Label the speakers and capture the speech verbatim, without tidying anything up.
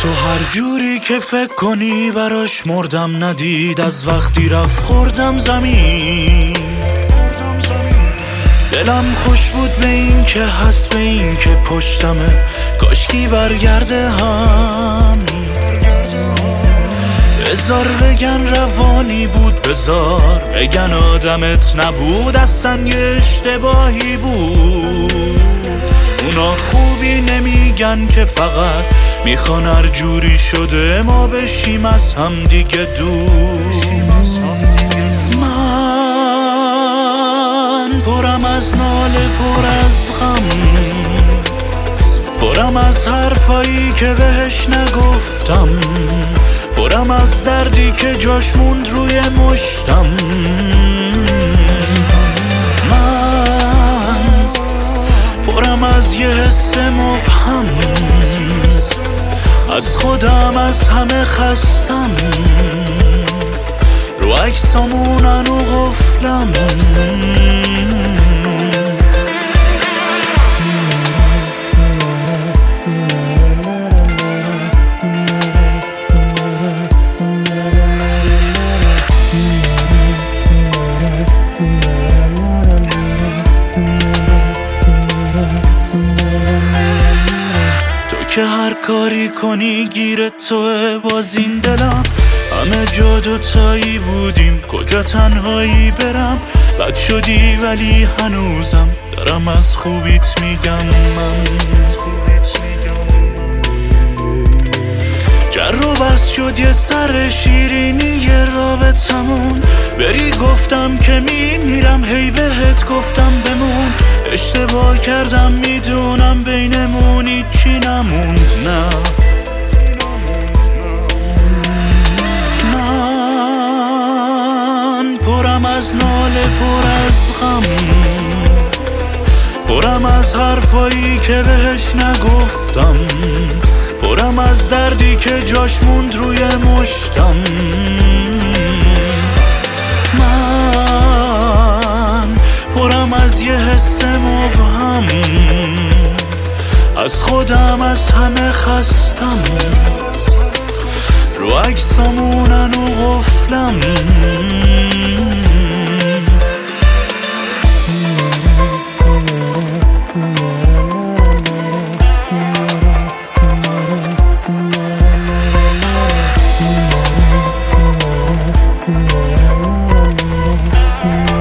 Speaker 1: تو هر جوری که فکر کنی براش مردم ندید، از وقتی رفت خوردم زمین. دلم خوش بود به این که هست، به این که پشتمه، کاشکی برگرده هم. بذار بگن روانی بود، بذار بگن آدمت نبود، اصلا یه اشتباهی بود. اونا خوبی نمیگن که فقط میخوان هر جوری شده ما بشیم از هم دیگه دور. من پرم از ناله، پر از غم، پرم از حرفایی که بهش نگفتم، پرم از دردی که جاش موند روی مشتم. من پرم از یه حس مبهم، از خودم از همه خستم، رو عکسامونن و غفلم. که هر کاری کنی گیر توه، باز این دلم همه جا دوتایی بودیم، کجا تنهایی برم. بد شدی ولی هنوزم دارم از خوبیت میگم. من جر و بس شد یه سر شیرینی یه رابطمون، بری گفتم که میمیرم، هی بهت گفتم بمون. اشتباه کردم میدونم، بینمون هیچی نموند. نه من پرم از ناله، پر از غم، پرم از حرفایی که بهش نگفتم، پرم از دردی که جاش موند روی مشتم. من پرم از یه حس مبهم، از خودم از همه خستم، رو عکسامونن و غفلم.
Speaker 2: Mm-hmm.